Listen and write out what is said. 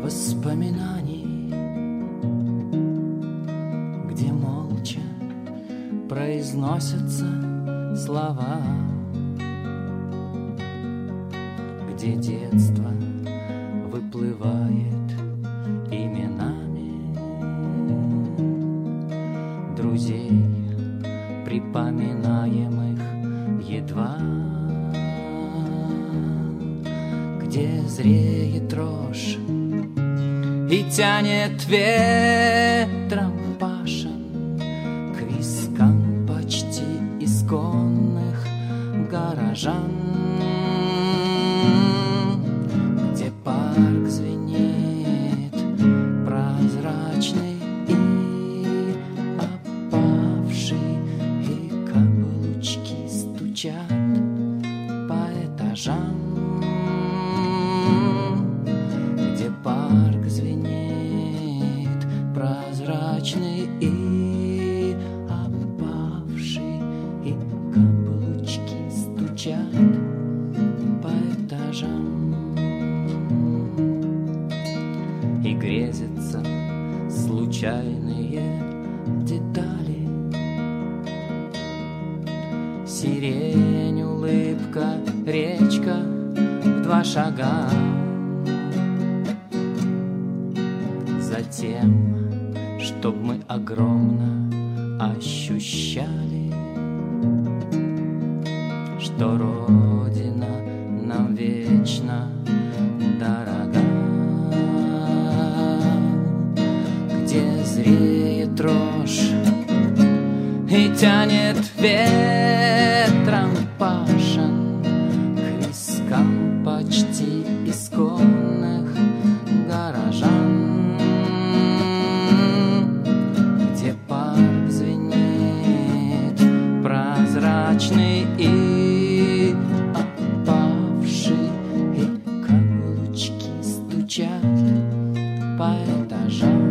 воспоминаний, где молча произносятся слова, где детство выплывает именами друзей, припоминаемых едва, где зреет рожь и тянет ветром пашен к вискам почти исконных горожан, где парк звенит прозрачный и опавший, и каблучки стучат по этажам, где парк звенит прозрачный и опавший, и каблучки стучат по этажам, и грезятся случайные детали. Сирень, улыбка, речка в 2 шага. Затем, чтоб мы огромно ощущали, что Родина нам вечно дорога, где зреет рожь и тянет ветром пашен к вискам почти исконных горожан, где парк звенит прозрачный и опавший, и каблучки стучат по этажам.